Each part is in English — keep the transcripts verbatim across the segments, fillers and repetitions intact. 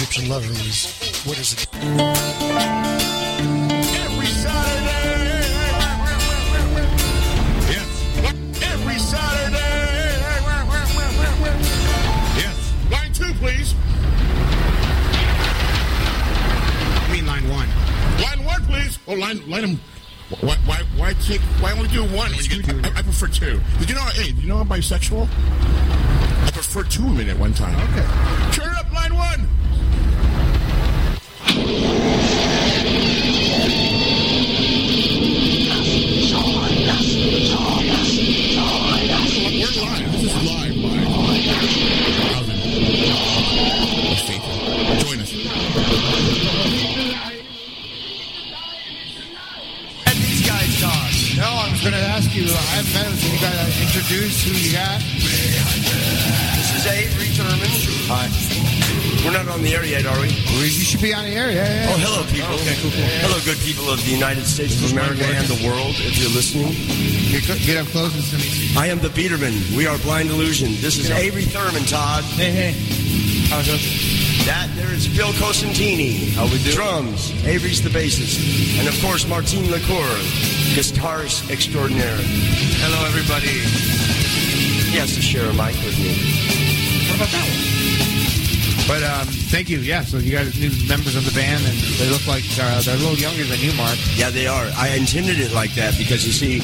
Rapes and Lovers. What is it? Every Saturday. Yes. Every Saturday. Yes. Line two, please. I mean line one. Line one, please. Oh, line, line them. Why, why, why take? Why only do one? When you get, I, I prefer two. Did you know? Hey, did you know I'm bisexual? I prefer two women at one time. Okay. Turn it up, line one. We're live. This is live, live. Join us. No, I was going to ask you, I haven't met him, so you got to introduce who you got? This is Avery Thurman. Hi. We're not on the air yet, are we? Well, you should be on the air, yeah, yeah. Oh, hello, people. Okay, cool, cool. Hello, good people of the United States of America and the world, if you're listening. Get, get up close and to me. I am the Biederman. We are Blind Illusion. This is Avery Thurman, Todd. Hey, hey. How's it? That there is Phil Cosentini. How we do? Drums. Avery's the bassist. And, of course, Martine Lacour, guitarist extraordinaire. Hello, everybody. He has to share a mic with me. What about that one? But, um, thank you. Yeah, so you got new members of the band, and they look like uh, they're a little younger than you, Mark. Yeah, they are. I intended it like that because, you see,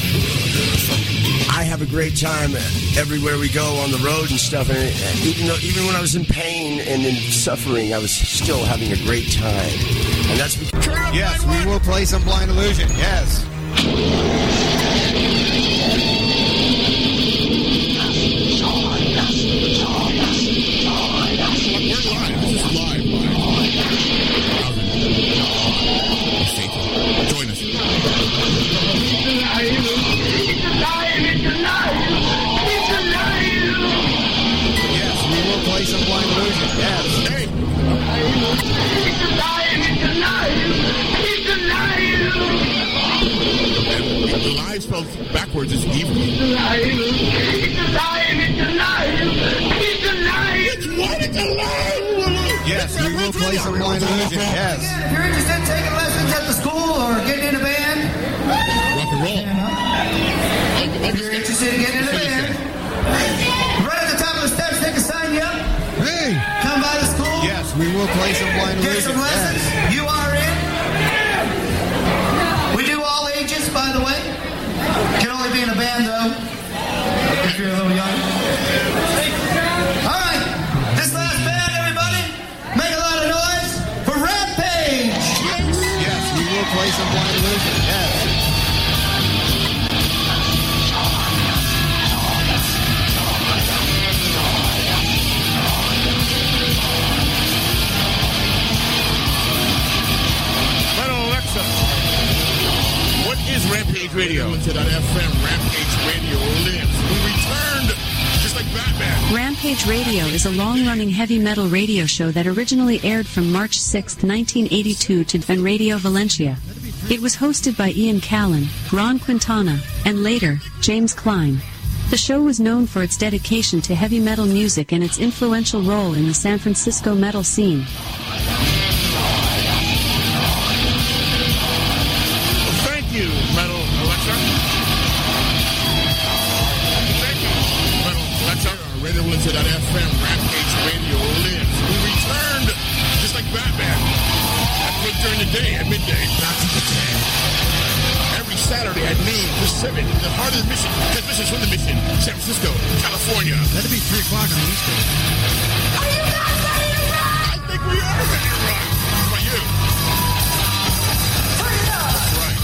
I have a great time everywhere we go on the road and stuff. And even though, even when I was in pain and in suffering, I was still having a great time. And that's because... Yes, we will play some Blind Illusion. Yes. Join us. Yes, we will play some Blind Illusion. Yes. Hey. And the lie spelled backwards is evil. It's what? It's a lie. Yes, we will play some Blind Illusion. Yes. If you're interested in taking lessons at the school or getting in a band, Rock and roll. if you're interested in getting in a band, right at the top of the steps, they can sign you up. Hey. Come by the school. Yes, we will play some Blind Get Illusion. some lessons. Yes. You are in. We do all ages, by the way. Can only be in a band, though, if you're a little young. All right. This last band, everybody, make a lot of noise for Rampage. Yes, we will play some Blind Illusion. Yes. Hello, Alexa. What is Rampage Radio? Limited on F M. Rampage Radio lives. We returned just like Batman. Rampage Radio is a long-running heavy metal radio show that originally aired from March sixth, nineteen eighty-two to Fan Radio Valencia. It was hosted by Ian Callan, Ron Quintana, and later, James Klein. The show was known for its dedication to heavy metal music and its influential role in the San Francisco metal scene. Thank you, Metal Alexa. Thank you, Metal Alexa. Radio Limited on F M. Rampage Radio lives. We returned just like Batman. That's during the day at midday. Not to the day. Every Saturday at noon Pacific, the heart of the mission. Transmissions from the mission, San Francisco, California. That'd be three o'clock on the East Coast. Are you not ready to rock? I think we are ready to rock. How about you? Turn it up. That's right.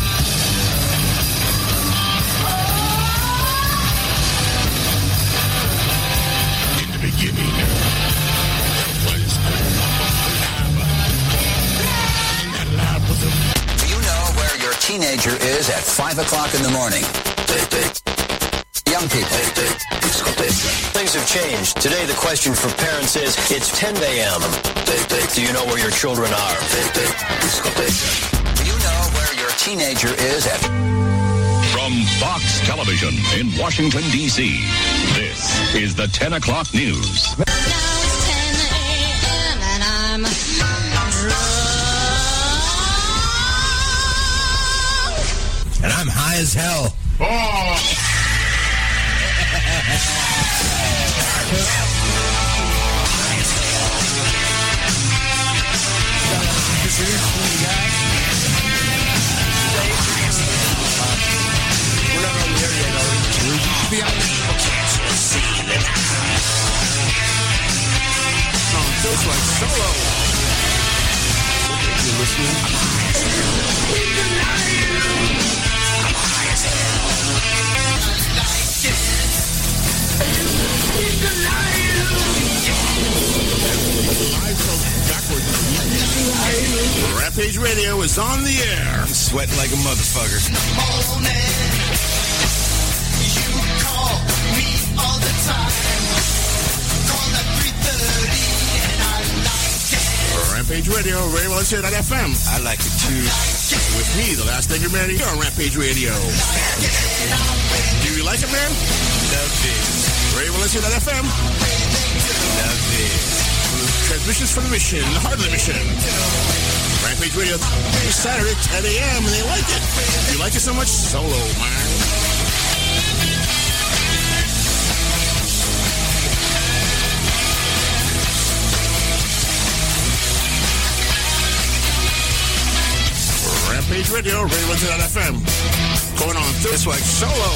In the beginning, there was a lab. In that lab was a... Do you know where your teenager is at five o'clock in the morning? Young people. Things have changed. Today the question for parents is, it's ten a.m. Do you know where your children are? Do you know where your teenager is at... From Fox Television in Washington, D C, this is the ten o'clock news. Now it's ten a.m. and I'm high as hell. Oh! We're not on the air yet, are we? You should be out Oh, feels like solo. If you're listening. Rampage Radio is on the air. I'm sweating like a motherfucker. Rampage Radio, Radio Valencia dot F M. I like it too. With me, the last nigger man, here on Rampage Radio. Do you like it, man? Love this. Radio Valencia dot F M. Love this. Transmissions from the mission, the heart of the mission. Rampage Radio, it's Saturday, ten a.m., and they like it. You like it so much? Solo, man. Rampage Radio, Radio Valencia dot F M. Going on this way, solo.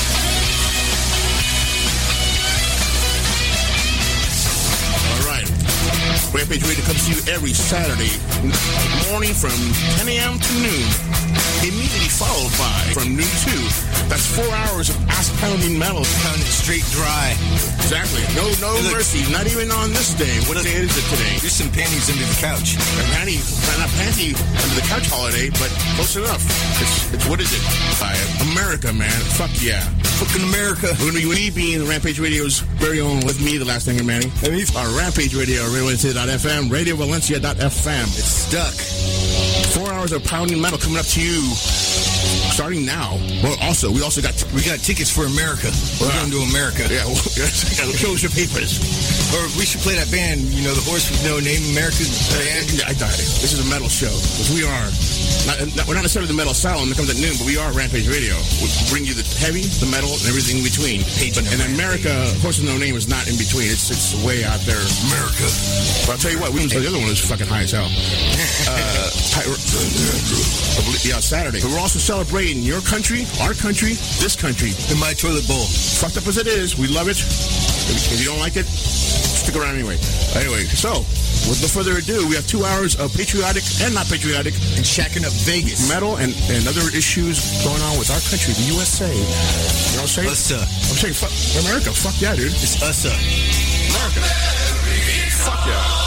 All right. Rampage Radio comes to you every Saturday morning from ten a.m. to noon. Immediately followed by from noon to two. That's four hours of ass-pounding metal. Pounding straight dry. Exactly. No no Hey, look. mercy. Not even on this day. What day is it today? There's some panties under the couch. A panty, not panty under the couch holiday, but close enough. It's, it's what is it? By America, man. Fuck yeah. Fucking America. We're going to be being Rampage Radio's very own with me, the last thing, Manny. And he's Our Rampage Radio, Radio Valencia dot F M, Radio Valencia dot F M. It's stuck. Four hours of pounding metal coming up to you starting now. Well, also, we also got... T- We got tickets for America. We're Wow. going to America. yeah, well, show us your papers. Or we should play that band, you know, the horse with no name, America band. I died. This is a metal show. Because we are... Not, not, we're not necessarily the metal asylum that comes at noon, but we are Rampage Radio. We bring you the heavy, the metal, and everything in between. But in America, Horse with No Name is not in between. It's it's way out there. America. But I'll tell you what, we the other one is fucking high as hell. Uh, yeah, Saturday. But we're also celebrating your country, our country, this country. In my toilet bowl. Fucked up as it is, we love it. If you don't like it, stick around anyway. Anyway, so with no further ado, we have two hours of patriotic and not patriotic And shacking up Vegas. metal and, and other issues going on with our country, the U S A. You know what I'm saying? Us, uh, I'm saying fuck America. Fuck yeah, dude. It's us, uh. America. Fuck yeah.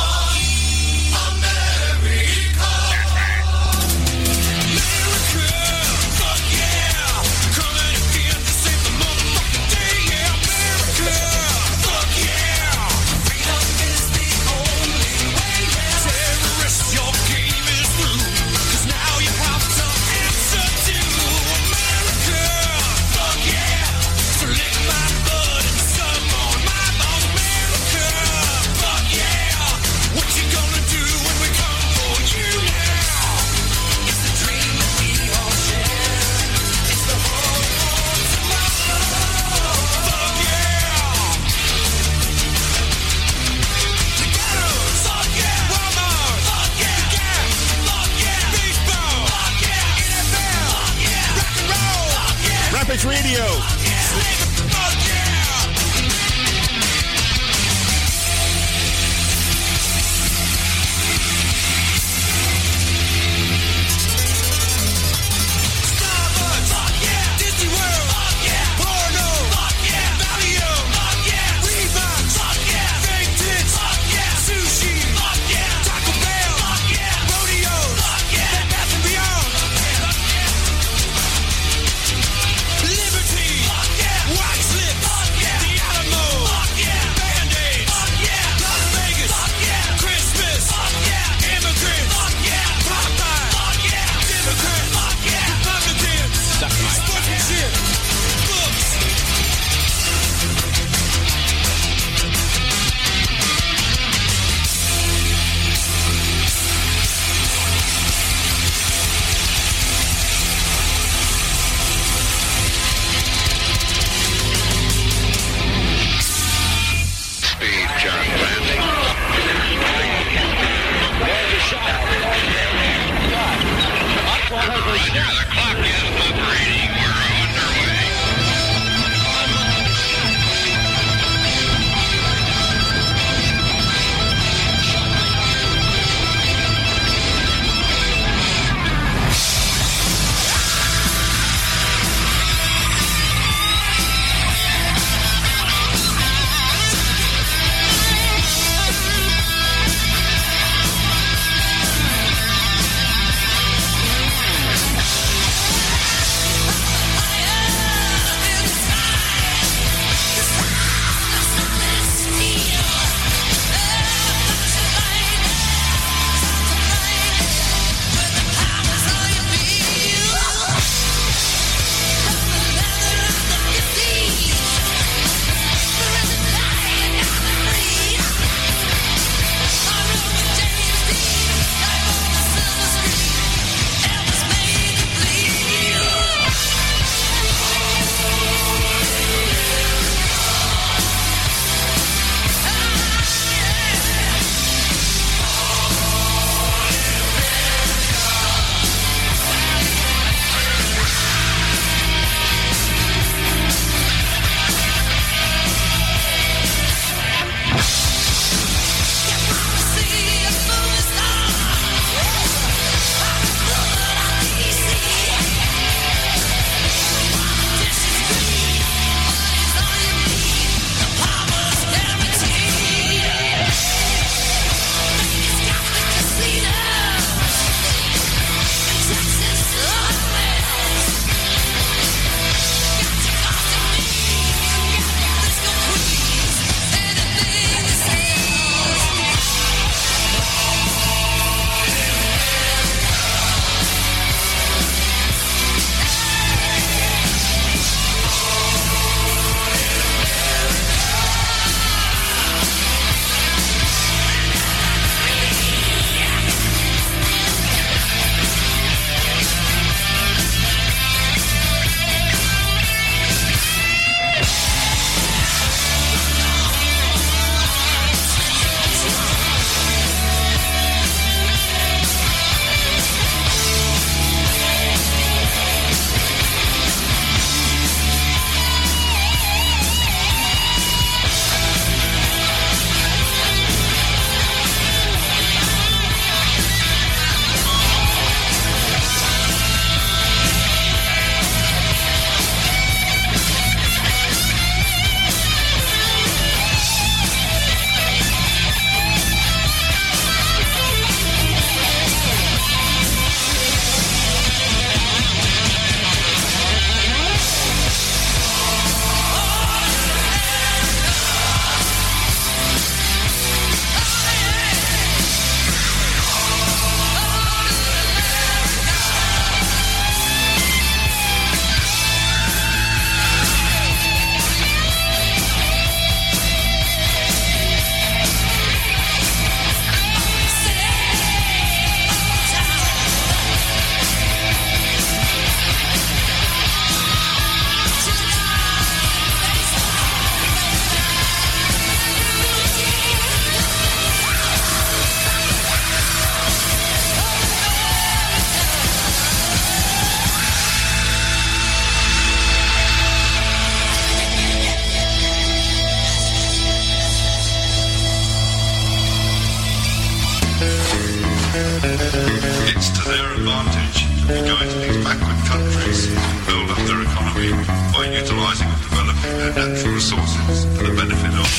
You go into these backward countries, build up their economy by utilising and developing their natural resources for the benefit of...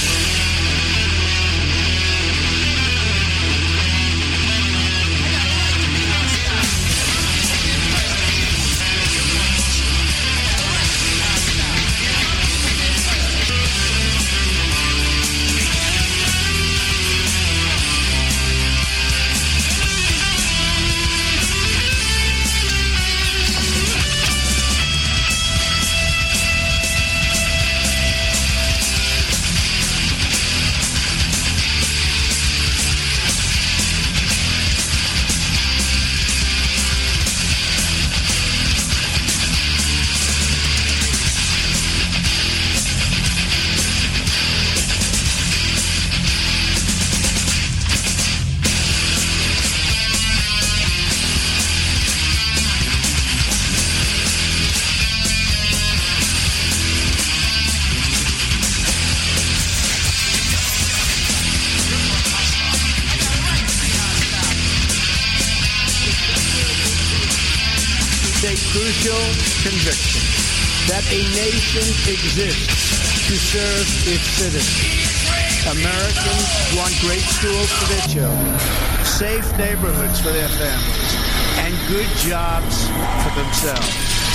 crucial conviction that a nation exists to serve its citizens. Americans want great schools for their children, safe neighborhoods for their families, and good jobs for themselves.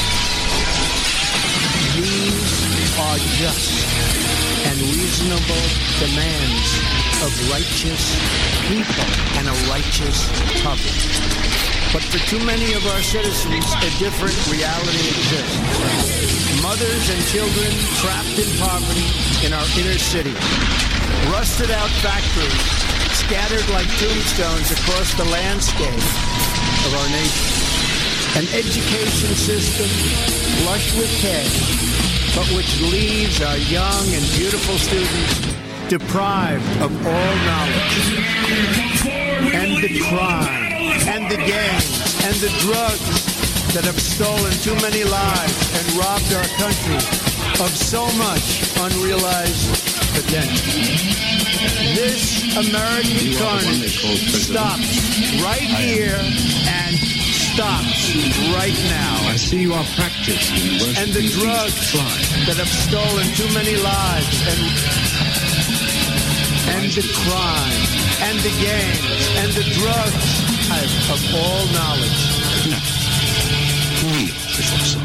These are just and reasonable demands of righteous people and a righteous public. But for too many of our citizens, a different reality exists. Mothers and children trapped in poverty in our inner city. Rusted out factories scattered like tombstones across the landscape of our nation. An education system flush with cash, but which leaves our young and beautiful students deprived of all knowledge. And the crime, and the gangs, and the drugs that have stolen too many lives and robbed our country of so much unrealized potential. This American carnage stops right here and stops right now. I see you are practiced in worshiping and the drugs that have stolen too many lives and and the crime and the gangs and the drugs of all knowledge. No. Wonderful.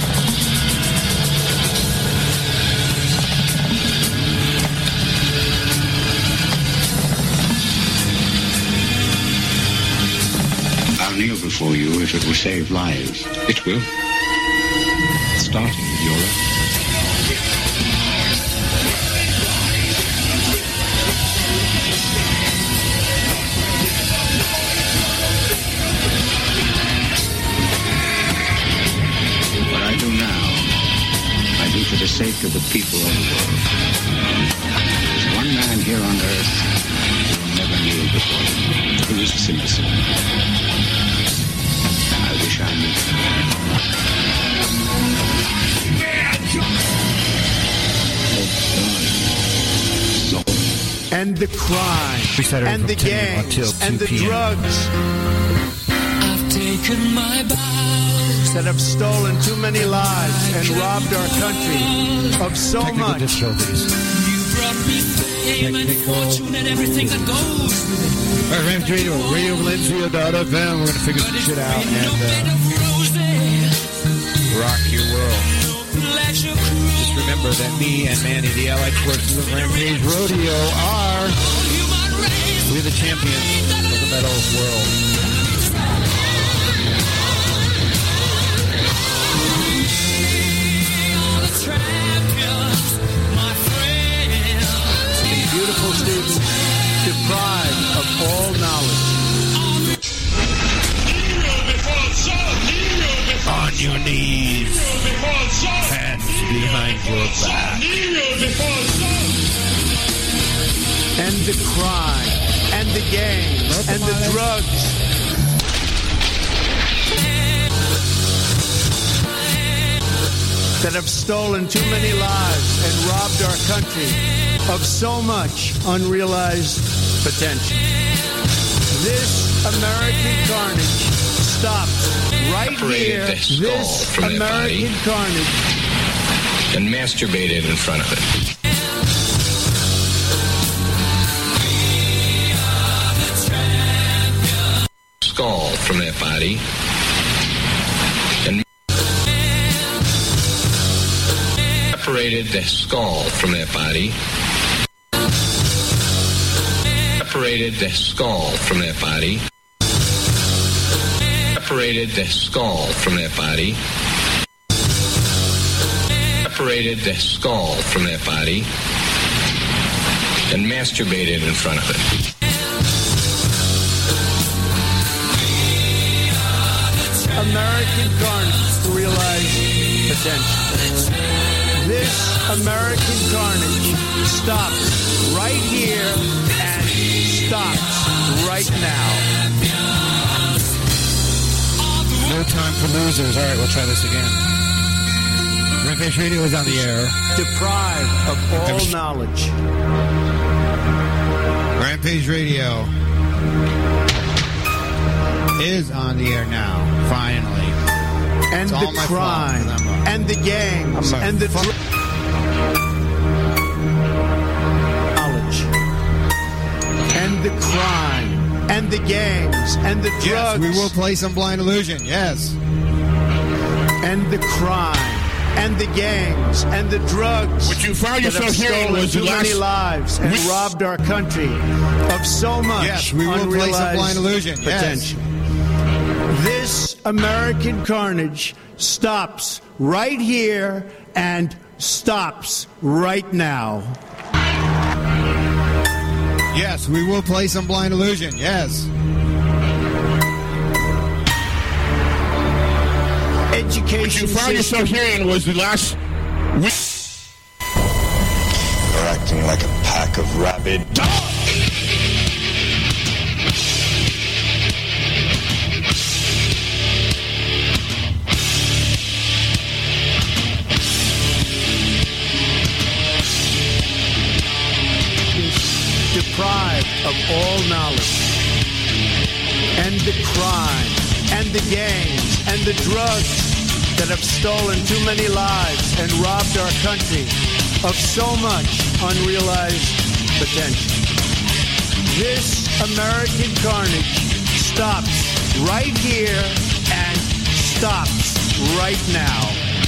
I'll kneel before you if it will save lives. It will. Starting with your own. For the sake of the people of the world. There's one man here on earth who will never kneel before him. Who is this imbecile? I wish I knew. And the crime, and the gangs, and the drugs. I've taken my bows that have stolen too many lives and robbed our country of so Technical much. difficulties. You brought me fame and fortune and everything that goes with it. All right, Rams Radio, Radio Valencia dot F M. We're going to figure some shit out and uh, rock your world. Just remember that me and Manny, the allied forces of Rampage Rodeo, are we're the champions of the metal world. Beautiful students deprived of all knowledge. On your knees, hands behind your back. And the crime, and the gangs, and the drugs. That have stolen too many lives and robbed our country of so much unrealized potential. This American carnage stops right Separated here. the skull This from their American body. carnage. And masturbated in front of it. Skull from that body. And separated the skull from that body. Separated the skull from that body. Separated the skull from that body. Separated the skull from that body. And masturbated in front of it. American carnage to realize potential. This American carnage stops right here and stops right now. No time for losers. All right, we'll try this again. Rampage Radio is on the air. Deprived of all knowledge. Rampage Radio is on the air now, finally. And It's all the my crime, fault, 'cause I'm a- and the gangs, I'm a and the fuck- dr- knowledge, and the crime, and the gangs, and the drugs. Yes, we will play some Blind Illusion, yes. And the crime, and the gangs, and the drugs. What you found that yourself have hearing stolen was the too many last- lives and We- robbed our country of so much Yes, we will play some unrealized Blind Illusion, yes. potential. This American carnage stops right here and stops right now. Yes, we will play some Blind Illusion, yes. Education. What you found yourself hearing was the last. They're acting like a pack of rabid dogs. Deprived of all knowledge, and the crime, and the gangs, and the drugs that have stolen too many lives and robbed our country of so much unrealized potential. This American carnage stops right here and stops right now.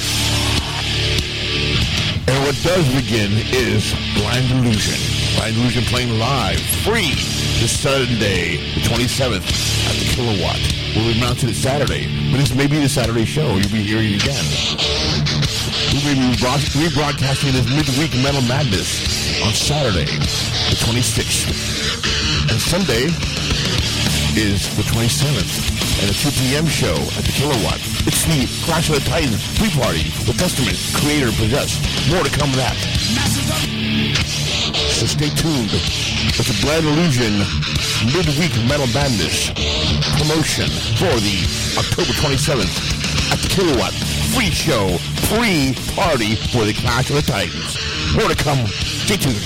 And what does begin is Blind Illusion. Blind Illusion playing live, free, this Sunday, the twenty-seventh, at the Kilowatt. We'll be mounted it Saturday, but this may be the Saturday show. You'll be hearing it again. We'll be rebroad- rebroadcasting this midweek Metal Madness on Saturday, the twenty-sixth. And Sunday is the twenty-seventh. And a two p.m. show at the Kilowatt. It's the Clash of the Titans pre-party with Testament, Creator, Possessed. More to come with that. So stay tuned. It's a Blind Illusion midweek Metal Madness promotion for the October twenty-seventh at the Kilowatt. Free show, pre-party for the Clash of the Titans. More to come. Stay tuned.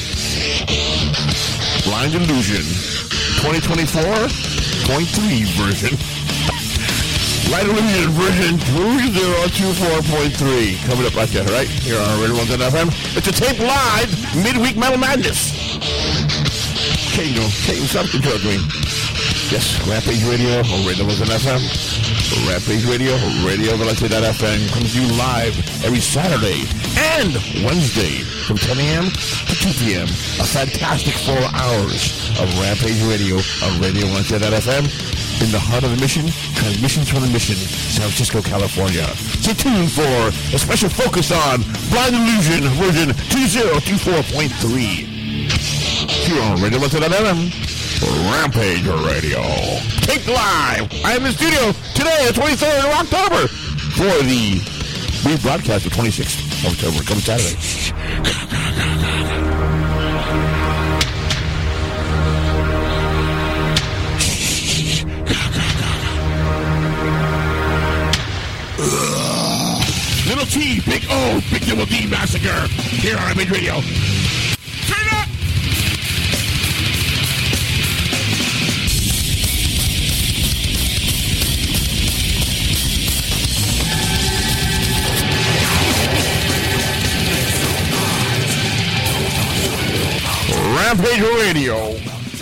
Blind Illusion twenty twenty-four point three version. Blind Illusion version two thousand twenty-four point three. Coming up right there, right? Here on Radio one ten F M. It's a tape live midweek Metal Madness. Okay, you know, taking something to me. Yes, Rampage Radio on Radio one ten F M. Rampage Radio, Radio Valencia dot F M comes to you live every Saturday and Wednesday from ten a.m. to two p.m. A fantastic four hours of Rampage Radio on Radio Valencia dot F M. In the heart of the mission, transmissions from the mission, San Francisco, California. Stay tuned for a special focus on Blind Illusion version two thousand twenty-four point three. Here on Radio one ten dot F M, Rampage Radio. Take live. I am in the studio today, the twenty-third of October, for the rebroadcast of twenty-sixth of October, coming Saturday. Little T, Big O, Big Double D Massacre, here on Rampage Radio. Turn it up! Rampage Radio.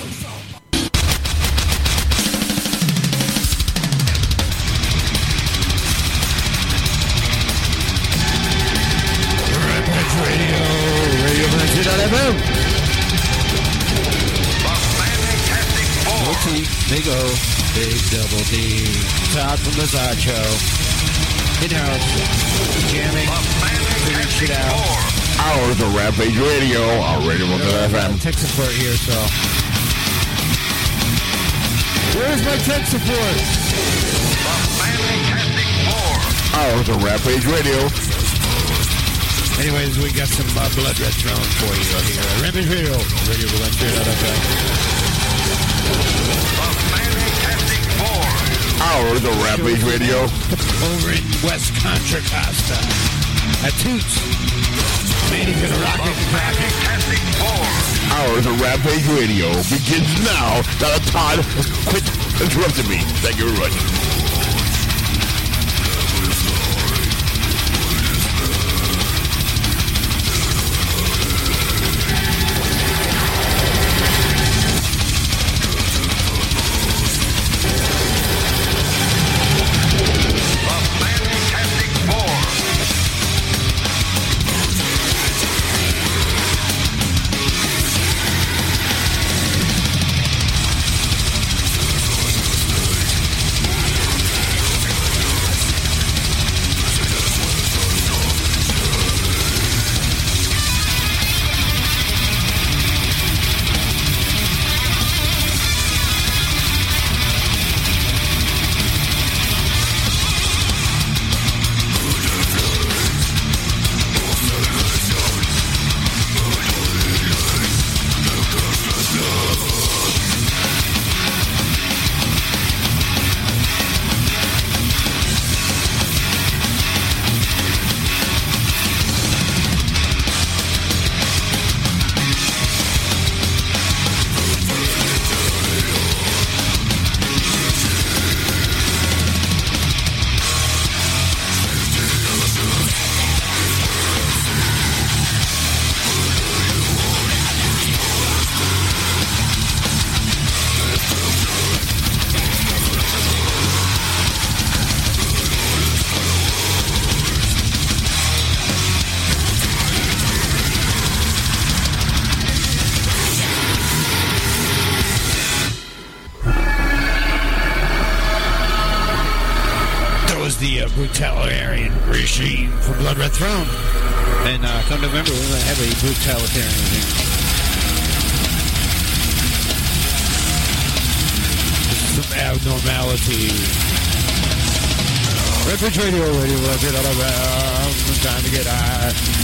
Rampage Radio, Radio Valencia dot F M. Little T, Big O, Big Double D. Todd from the Zod Show. In-house, jamming, figuring shit out. Hours of Rampage Radio, our Radio Valencia dot F M. Tech support here, so. Where's my tech support? Hours of Rampage Radio. Anyways, we got some uh, Blood Red Throne for you here at Rampage Radio, Radio Valencia dot F M. Hours of Rampage Radio. Over in West Contra Costa. At Toots. Manny's gonna rock it. Hours of Rampage Radio begins now. Now that Todd quit interrupting me. Thank you very much. Brutalitarian regime for Blood Red Throne. And uh, come November, we're going to have a brutalitarian regime. Some abnormality. Rampage Radio, Radio, Radio, Radio, time to get high.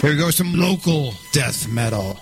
Here goes some local death metal.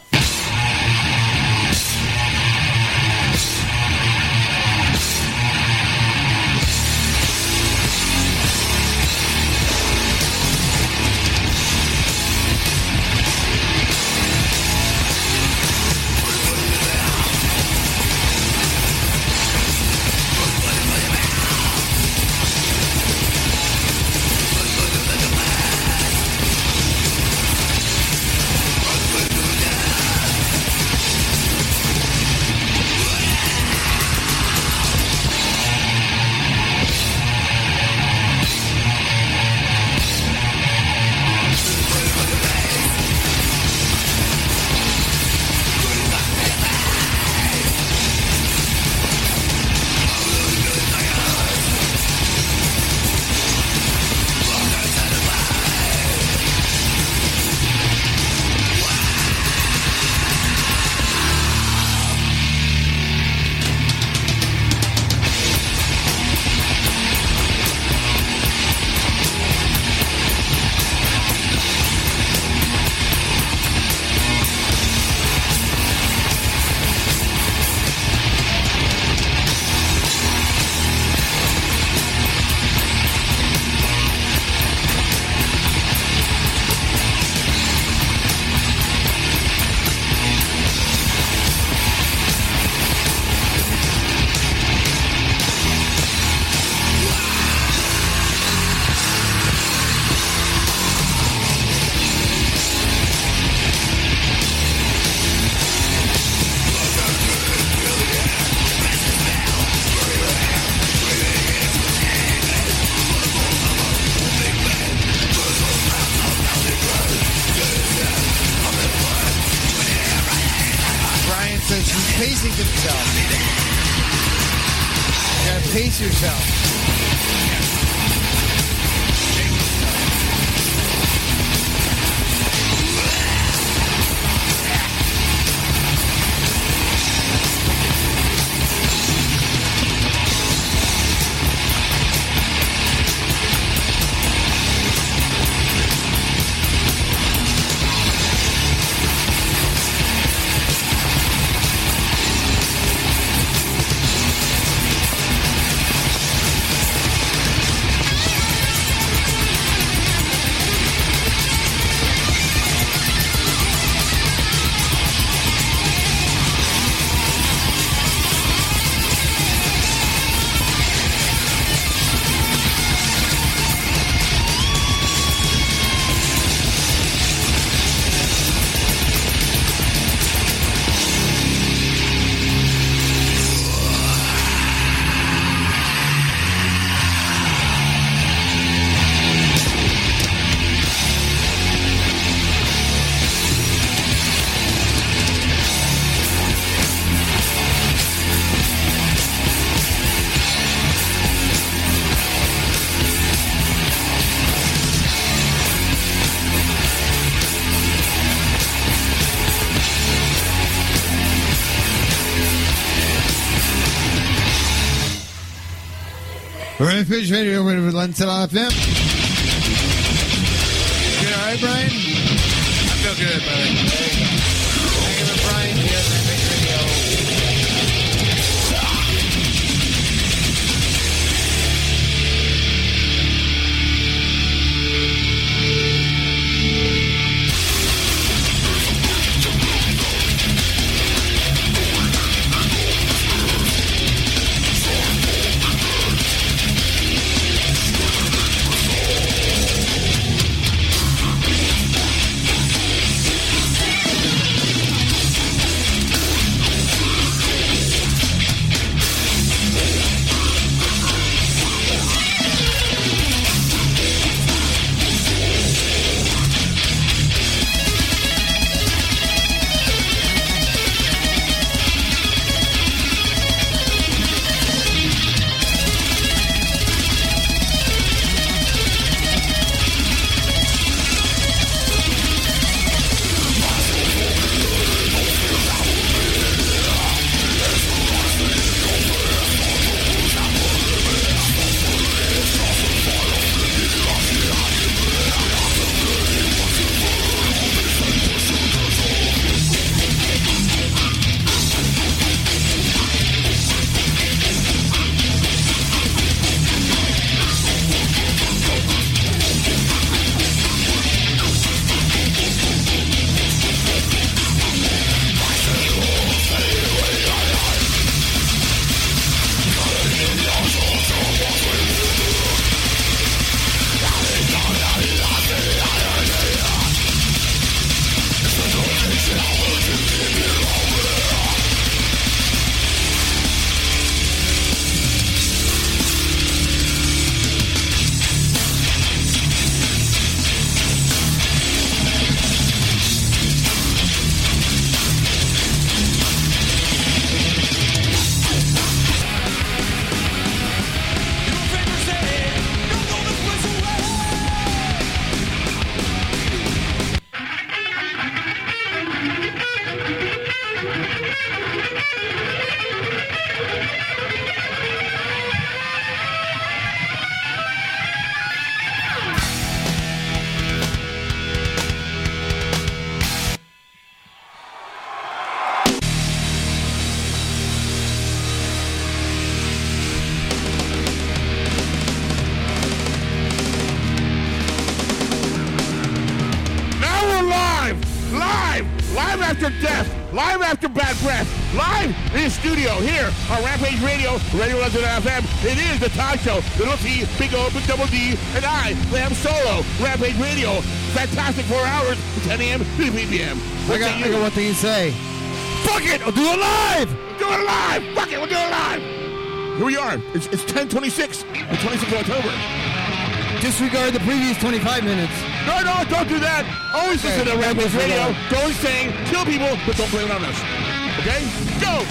pacing himself. You gotta pace yourself. Rampage Radio with Lentil F M. You all right, Brian? I feel good, buddy. There you go. Thank you for Brian here at Rampage Radio. live after death, live after bad breath, live in the studio here on Rampage Radio, Radio Legend F M. It is the Todd Show, Little T, Big O, Big Double D, and I, Lamb Solo, Rampage Radio. Fantastic four hours, ten a.m. to three p.m. I got, I got one thing to say. Fuck it, I'll do it live. Do it live. Fuck it, we'll do it live. Here we are. It's, it's ten twenty-six, the twenty-sixth of October. Disregard the previous twenty-five minutes. No, no, don't do that. Always Okay, listen to Rampage okay, Radio. okay. Don't sing, kill people, but don't blame it on us. Okay? Go!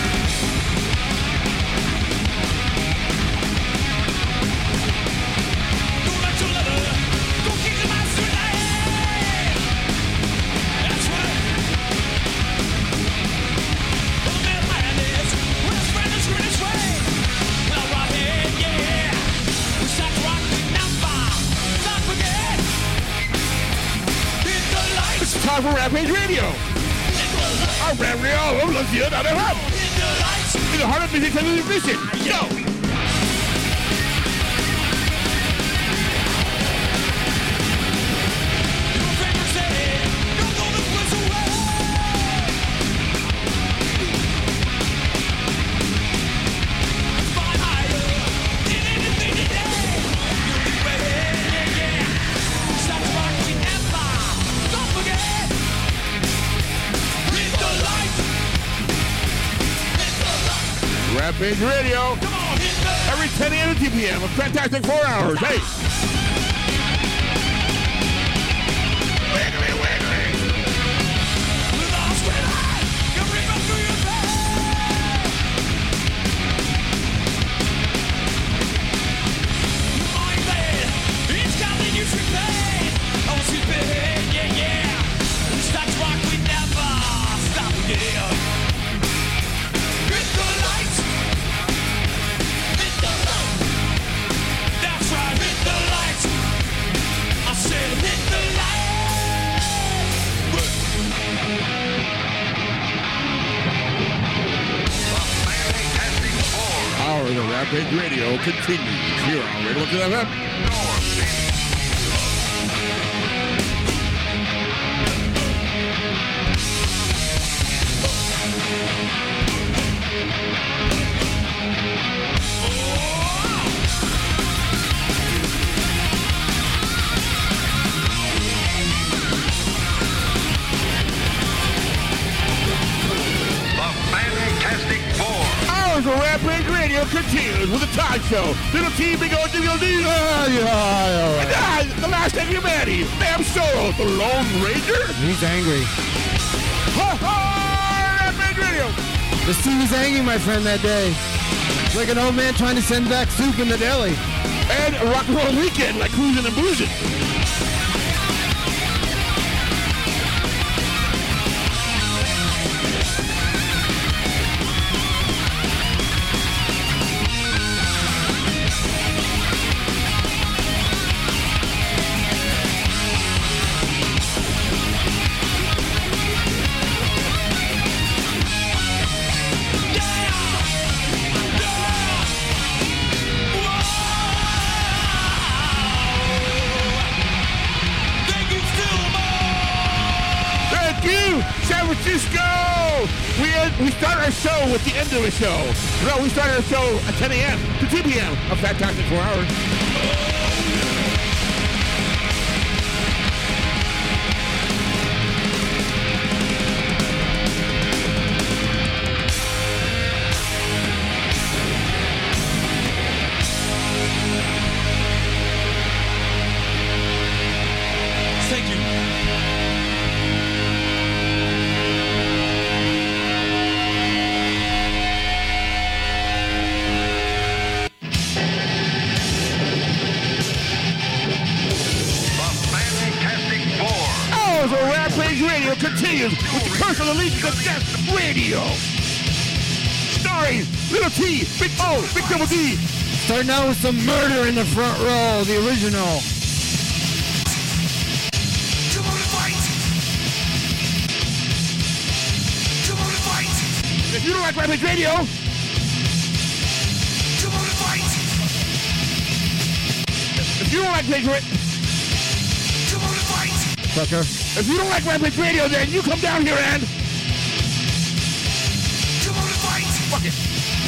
It's time for Rampage Radio. Our Rampage Radio, let's hear that up. In the heart of busy television. Go! Rampage Radio. Every ten a.m. to two p.m. A fantastic four hours. Hey. Wiggly, wiggly. Hour of the Rampage Radio continues here on Radio Legend F M. Hours of Rampage Radio continues with the Todd Show. Little T, Big O, D O D. And I, the last of humanity, Lamb Solo, the Lone Ranger. He's angry. Ha ha! Rampage Radio. The sea was angry, my friend, that day. Like an old man trying to send back soup in the deli. And a rock and roll weekend, like cruising and boozing. San Francisco! We end, we start our show with the end of the show. No, we start our show at ten a.m. to two p.m. A fantastic four hours. Thank you. Hours of Rampage Radio continues with the Curse of the Legion of Death Radio. Starring Little T, Big O, Big Double D. Starting out with some murder in the front row, the original. Come on and fight! Come on and fight! If you don't like Rampage Radio, Come on and fight! if you don't like Rampage Radio, Come on and fight! motherfucker. If you don't like Rampage Radio, then you come down here and... Come on and fight! Fuck it.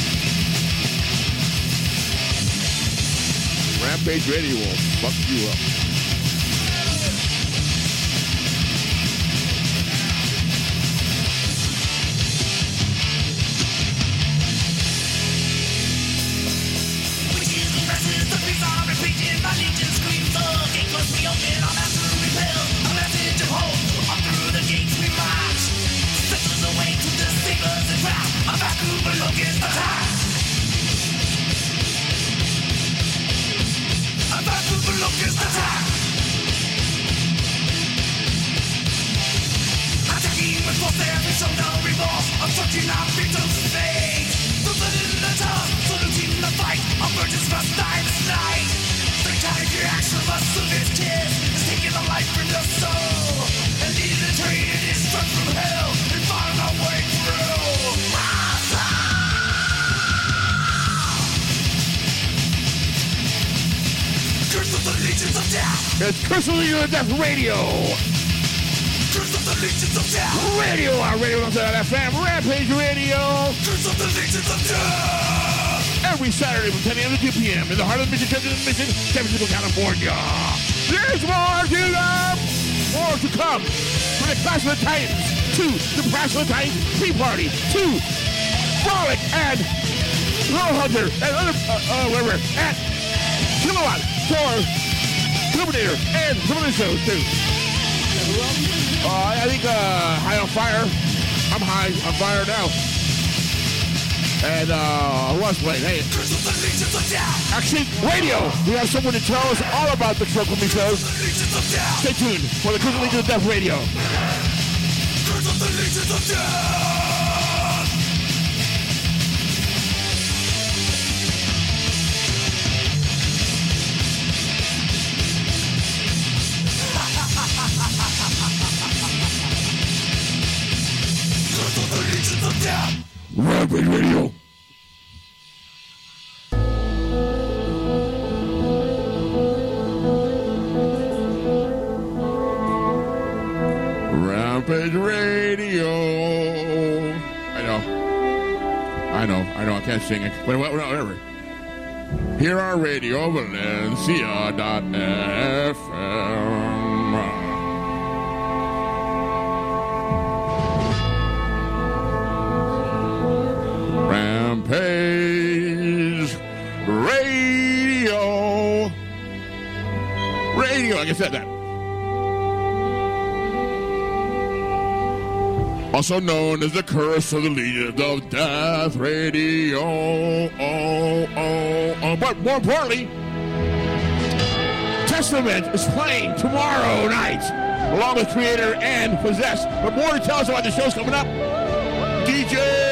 Rampage Radio will fuck you up. Show no remorse, I'm fucking up into space. Something in the town, saluting the fight. I'm virgins must die this night. The kind of reaction of a Soviet kiss is taking the life from your soul. And leading the train it is struck from hell and find our way through. Curse of the Legions of Death. It's Curse of the Legions of Death Radio. Curse of the Legions of Death. Radio on Radio F M, Rampage Radio. Curse of the Legions of Death. Every Saturday from ten a.m. to two p.m. in the heart of the Mission, Mission, Mission, San Francisco, California. There's more to come. More to come. From the Clash of the Titans to the Clash of the Titans Tea Party to Frolic and Little Hunter and other, uh, uh, whatever, at Kilowatt, Thor, Illuminator, and some other shows too. Uh, I think uh, High on Fire. I'm high on fire now. And uh, who else playing? Hey, Action Radio. We have someone to tell us all about the Circle Me shows. Stay tuned for the Curse of the Legions of Death Radio. Curse of the Legions of Death. Rampage Radio. Rampage Radio. I know. I know. I know. I can't sing it. But whatever. Here are Radio Valencia dot F M. Rampage Radio. Radio, like I said that. Also known as the Curse of the Legions of Death Radio. Oh, oh, oh. But more importantly, Testament is playing tomorrow night, along with Creator and Possessed. But more to tell us about the shows coming up, D J.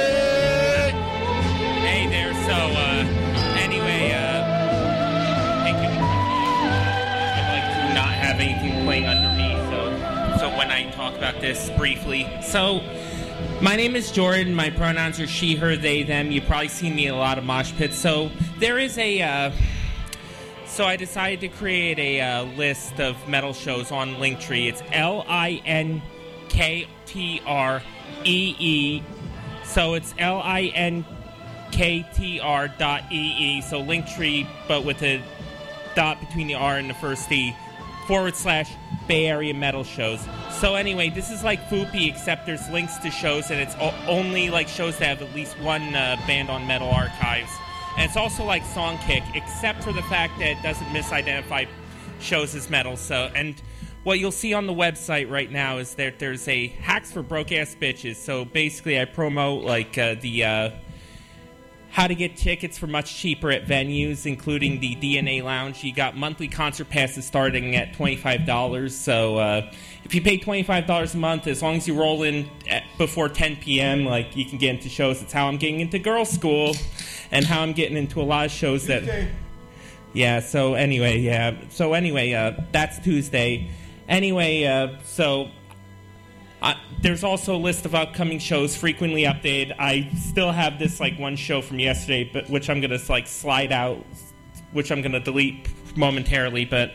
Hey there, so, uh, anyway, uh, I could, I'd like to not have anything playing under me, so, so when I talk about this briefly. So, my name is Jordan, my pronouns are she, her, they, them. You've probably seen me in a lot of mosh pits, so there is a, uh, so I decided to create a, uh, list of metal shows on Linktree. It's L I N K T R E E, so it's L I N K T R dot E E, so Linktree, but with a dot between the R and the first E, forward slash Bay Area Metal Shows. So anyway, this is like Foopy, except there's links to shows, and it's o- only like shows that have at least one uh, band on Metal Archives. And it's also like Songkick, except for the fact that it doesn't misidentify shows as metal. So, and what you'll see on the website right now is that there's a Hacks for Broke Ass Bitches. So basically I promote like uh, the... Uh, how to get tickets for much cheaper at venues, including the D N A Lounge. You got monthly concert passes starting at twenty-five dollars. So uh, if you pay twenty-five dollars a month, as long as you roll in at before ten p.m., like you can get into shows. It's how I'm getting into girls' school and how I'm getting into a lot of shows that... Tuesday. Yeah, so anyway, yeah. So anyway, uh, that's Tuesday. Anyway, uh, so... Uh, there's also a list of upcoming shows frequently updated. I still have this like one show from yesterday, but which I'm gonna like slide out, which I'm gonna delete momentarily. But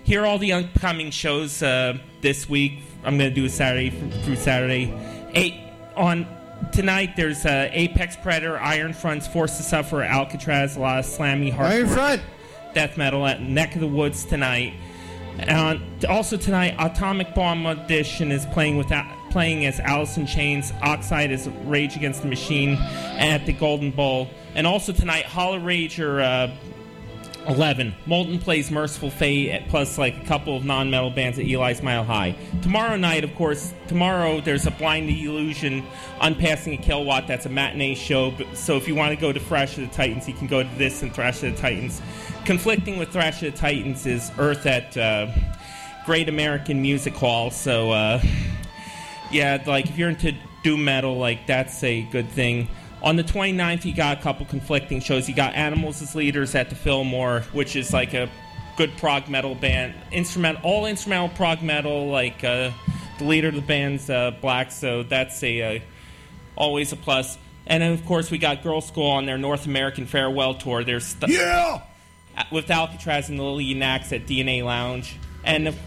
here are all the upcoming shows uh, this week. I'm going to do a Saturday through Saturday. Eight on tonight. There's uh, Apex Predator, Iron Front's Forced to Suffer, Alcatraz, a lot of slammy hardcore Iron Front death metal at Neck of the Woods tonight. And also tonight, Atomic Bomb Audition is playing with playing as Alice in Chains. Oxide is Rage Against the Machine at the Golden Bowl. And also tonight, Hollow Rager uh, eleven. Molten plays Merciful Fate, plus like a couple of non-metal bands at Eli's Mile High. Tomorrow night, of course, tomorrow there's a Blind Illusion Unpassing a Kilowatt. That's a matinee show. So if you want to go to Thrash of the Titans, you can go to this and Thrash of the Titans. Conflicting with Thrash of the Titans is Earth at uh, Great American Music Hall. So, uh, yeah, like if you're into doom metal, like that's a good thing. On the twenty-ninth, you got a couple conflicting shows. You got Animals as Leaders at the Fillmore, which is like a good prog metal band. Instrumental, all instrumental prog metal, like uh, the leader of the band's uh, black, so that's a uh, always a plus. And then, of course, we got Girl School on their North American Farewell Tour. There's st- yeah! With Alcatraz and the Lily Nax at D N A Lounge. And the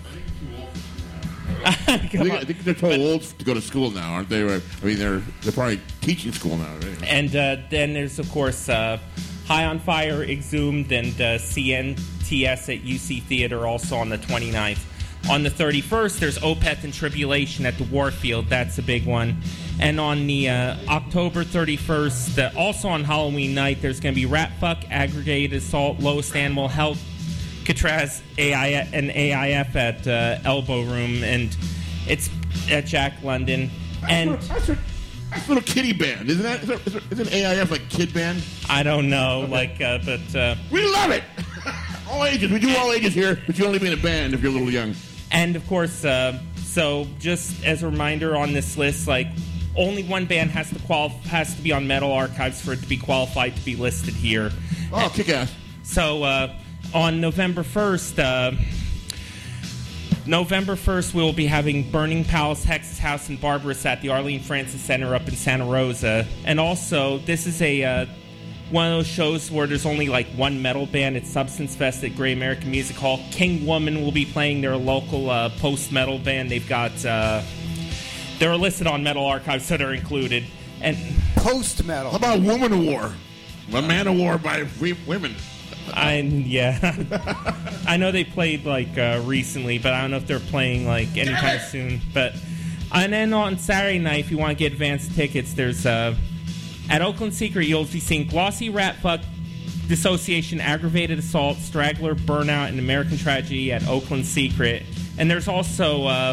I, think, I think they're too old to go to school now, aren't they? I mean, they're they're probably teaching school now, right? And uh, then there's, of course, uh, High on Fire, Exhumed, and uh, C N T S at U C Theater also on the twenty-ninth. On the thirty-first, there's Opeth and Tribulation at the Warfield. That's a big one. And on the uh, October thirty-first, uh, also on Halloween night, there's going to be Rat Fuck, Aggregated Assault, Lowest Animal, Health, Alcatraz, A I and A I F at uh, Elbow Room, and it's at Jack London. And that's, that's, a, that's a little kiddie band, isn't that? Isn't, isn't A I F like kid band? I don't know, okay. like, uh, but uh, we love it. All ages, we do all ages here, but you only be in a band if you're a little young. And of course, uh, so just as a reminder on this list, like only one band has to qual has to be on Metal Archives for it to be qualified to be listed here. Oh, kick ass! So. Uh, On November first, uh, November first, we will be having Burning Palace, Hex's House, and Barbarous at the Arlene Francis Center up in Santa Rosa. And also, this is a uh, one of those shows where there's only like one metal band. It's Substance Fest at Great American Music Hall. King Woman will be playing their local uh, post-metal band. They've got uh, they're listed on Metal Archives, so they're included. And post-metal. How about Woman of War? A Man of War by women. I yeah, I know they played like uh, recently, but I don't know if they're playing like anytime soon. But and then on Saturday night, if you want to get advanced tickets, there's uh, at Oakland Secret you'll be seeing Glossy, Rat Fuck, Dissociation, Aggravated Assault, Straggler, Burnout, and American Tragedy at Oakland Secret. And there's also uh,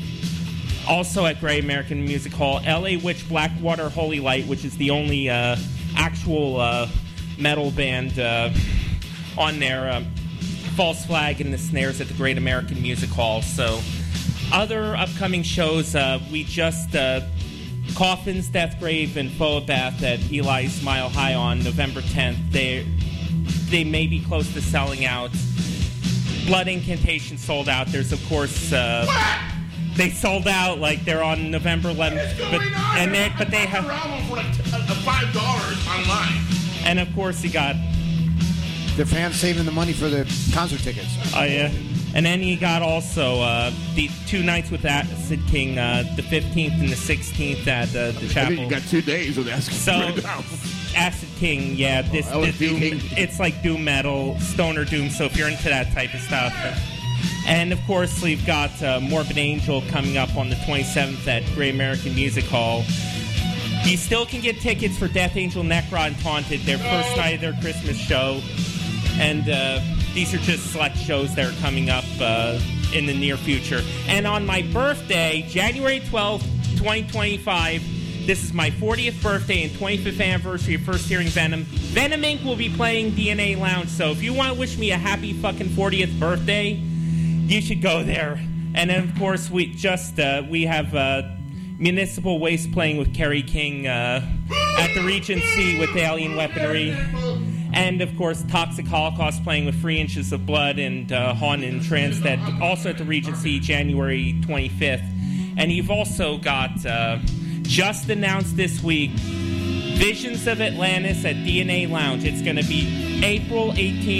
also at Great American Music Hall, L A Witch, Blackwater, Holy Light, which is the only uh, actual uh, metal band. Uh, on their uh, False Flag and the Snares at the Great American Music Hall. So other upcoming shows, uh, we just uh, Coffins, Deathgrave, and Phobath at Eli's Mile High on November tenth. They they may be close to selling out. Blood Incantation sold out. There's of course uh, they sold out like they're on November eleventh. But on? and they but they have for like five dollars online. And of course you got. The fans saving the money for the concert tickets. Oh, yeah. And then you got also uh, the two nights with Acid King, uh, the fifteenth and the sixteenth at uh, the chapel. I think you got two days with Acid King. So, Acid King, yeah. This, oh, this doom, it's like doom metal, stoner doom, so if you're into that type of stuff. And, of course, we've got uh, Morbid Angel coming up on the twenty-seventh at Great American Music Hall. You still can get tickets for Death Angel, Necron, and Taunted, their first night of their Christmas show. And uh, these are just select shows that are coming up uh, in the near future. And on my birthday, January twelfth, twenty twenty-five, this is my fortieth birthday and twenty-fifth anniversary of first hearing Venom. Venom Incorporated will be playing D N A Lounge. So if you want to wish me a happy fucking fortieth birthday, you should go there. And then, of course, we just uh, we have uh, Municipal Waste playing with Kerry King uh, at the Regency with Alien Weaponry. And, of course, Toxic Holocaust playing with Three Inches of Blood and uh, Haun and Transdead, also at the Regency, January twenty-fifth. And you've also got, uh, just announced this week, Visions of Atlantis at D N A Lounge. It's going to be April eighteenth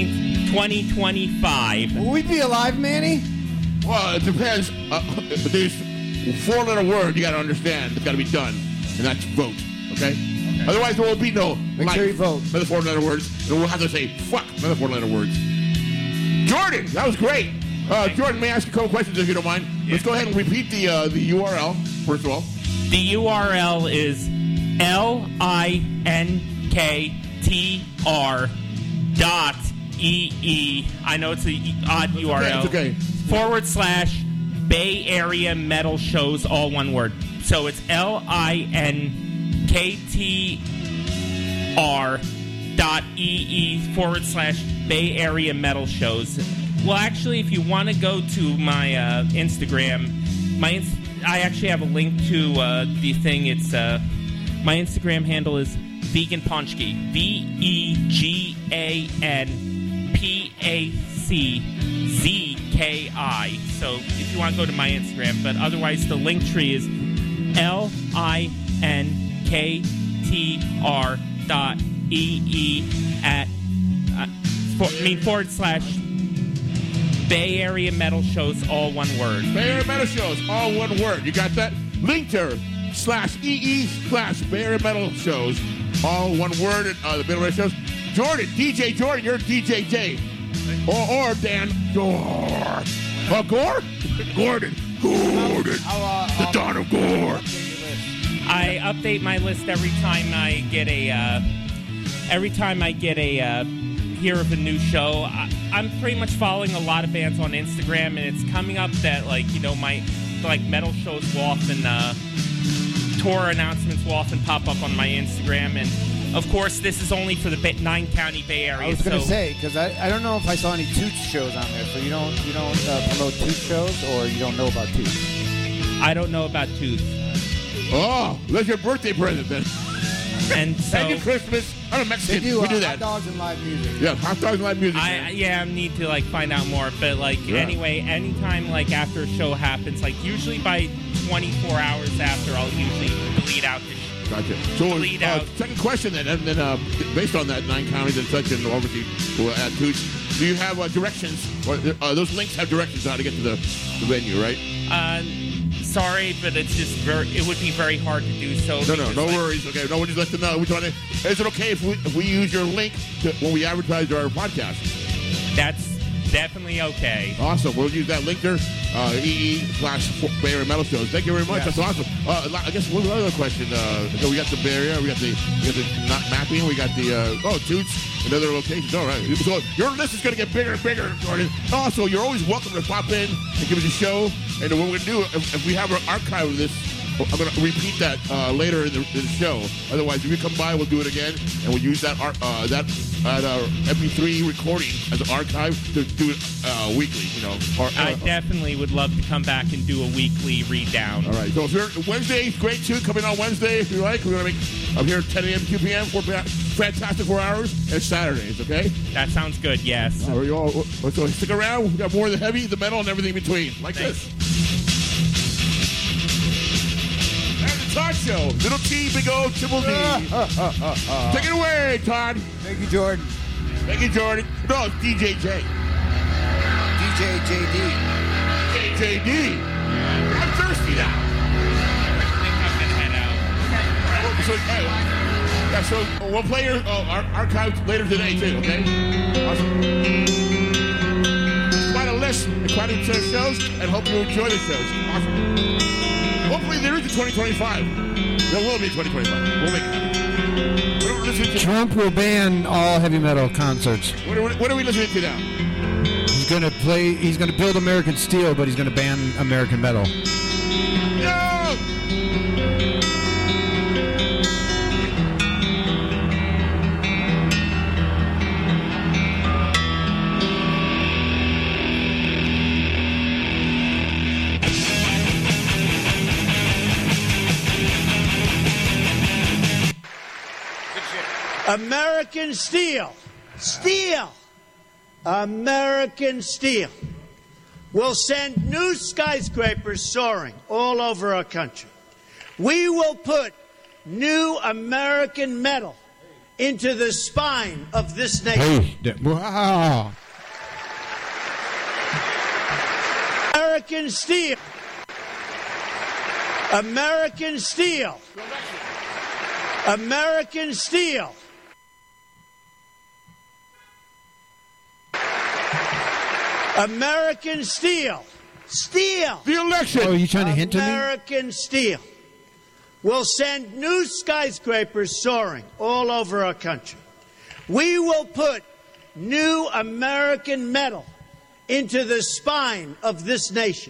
twenty twenty-five. Will we be alive, Manny? Well, it depends. Uh, there's four-letter word you got to understand. It's got to be done, and that's vote. Okay. okay. Otherwise, there will be no Make sure you vote. Another four-letter words, and we'll have to say fuck. Another four-letter words. Jordan, that was great. Uh, Jordan, may I ask a couple questions if you don't mind? Yeah. Let's go ahead and repeat the uh, the U R L first of all. The U R L is L I N K T R dot E E. I know it's an odd U R L. It's okay. Forward slash Bay Area Metal Shows, all one word. So it's L I N K T R dot E E forward slash Bay Area Metal Shows. Well, actually, if you want to go to my uh, Instagram, my ins- I actually have a link to uh, the thing. It's uh, my Instagram handle is Vegan Ponchki. V E G A N P A C Z K I. So if you want to go to my Instagram, but otherwise the link tree is L I N K T R dot E E at uh, for, I mean forward slash Bay Area Metal Shows, all one word. Bay Area Metal Shows, all one word. You got that? Linkter slash EE slash Bay Area Metal Shows, all one word. Uh, the Bay Area Shows. Jordan, D J Jordan, you're D J J. Or, or Dan Gore. Uh, Gore? Gordon. Gordon. I'll, uh, the I'll, Dawn of Gore. I update my list every time I get a, uh, every time I get a, uh, hear of a new show. I, I'm pretty much following a lot of bands on Instagram, and it's coming up that, like, you know, my, like, metal shows will often, uh, tour announcements will often pop up on my Instagram, and of course, this is only for the Bay- nine-county Bay Area. I was going to so say, because I, I don't know if I saw any Toots shows on there, so you don't you don't uh, promote Toots shows, or you don't know about Toots? I don't know about Toots. Oh, that's your birthday present, then. And so, Happy Christmas. I'm a Mexican. They do, we uh, do that. hot dogs and live music. Yeah, hot dogs and live music. I, yeah, I need to, like, find out more. But, like, Yeah. anyway, anytime, like, after a show happens, like, usually by twenty-four hours after, I'll usually delete out the show. Gotcha. So, Delete uh, out. second question then, and then uh, based on that, nine counties and such, and obviously we'll add Toots. Do you have uh, directions? Or, uh, those links have directions on how to get to the, the venue, right? Uh, sorry, but it's just very, it would be very hard to do so. No, no, because, no like, worries. Okay, no, we'll just let them know. We're trying to, is it okay if we, if we use your link to, when we advertise our podcast? That's definitely okay. Awesome. We'll use that link there. Uh, E E slash Bay Area Metal Shows. Thank you very much. Yes. That's awesome. Uh, I guess one other question. Uh, so we got the Bay Area. We got the we got the not mapping. We got the uh, oh Toots and other locations. All right. So your list is going to get bigger and bigger, Jordan. Also, you're always welcome to pop in and give us a show. And what we're going to do, if, if we have an archive of this, I'm going to repeat that uh, later in the, in the show. Otherwise, if you come by, we'll do it again, and we'll use that ar- uh, that that uh, M P three recording as an archive to do it uh, weekly. You know, or, I uh, definitely would love to come back and do a weekly read down. all right. So if you're Wednesday, great too. Coming on Wednesday if you like. We're gonna make. I'm here at ten a.m. two p.m. for fantastic four hours, and Saturdays. Okay. That sounds good. Yes. All right, you all, so stick around. We got more of the heavy, the metal, and everything in between, like Thanks. this. Todd Show. Little T, Big O, Triple D. Take it away, Todd. Thank you, Jordan. Thank you, Jordan. No, it's D J J. D J J D. D J J D. I'm thirsty now. I think I'm gonna head out. So, hey, yeah, so we'll play your uh, our archives later today, too, okay? Awesome. Quite a list, quite a set of shows, and hope you enjoy the shows. Awesome. Hopefully there is a twenty twenty-five. There will be a twenty twenty-five. We'll make it happen. What are we listening to? Trump will ban all heavy metal concerts. What are, what are we listening to now? He's going to play. He's going to build American steel, but he's going to ban American metal. No! American steel, steel, American steel will send new skyscrapers soaring all over our country. We will put new American metal into the spine of this nation. Hey, wow. American steel. American steel. American steel. American steel. Steel. The election. Oh, are you trying to hint at me? American steel will send new skyscrapers soaring all over our country. We will put new American metal into the spine of this nation.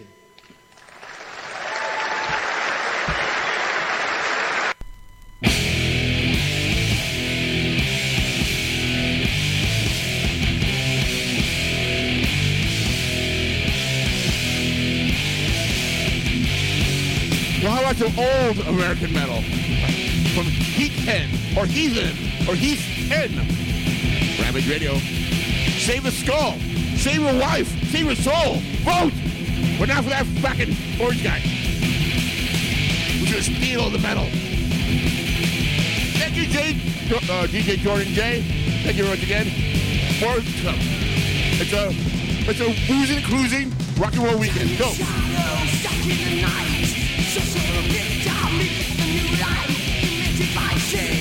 Well, how about some old American metal? From Heat ten, or Heathen, or Heath ten. Ravage Radio. Save the skull. Save your wife. Save your soul. Vote! But not for that fucking orange guy. Who's gonna steal the metal. Thank you, J, uh, D J Jordan J. Thank you once again. For, it's a, it's a boozing, cruising, rock and roll weekend. Go! Shut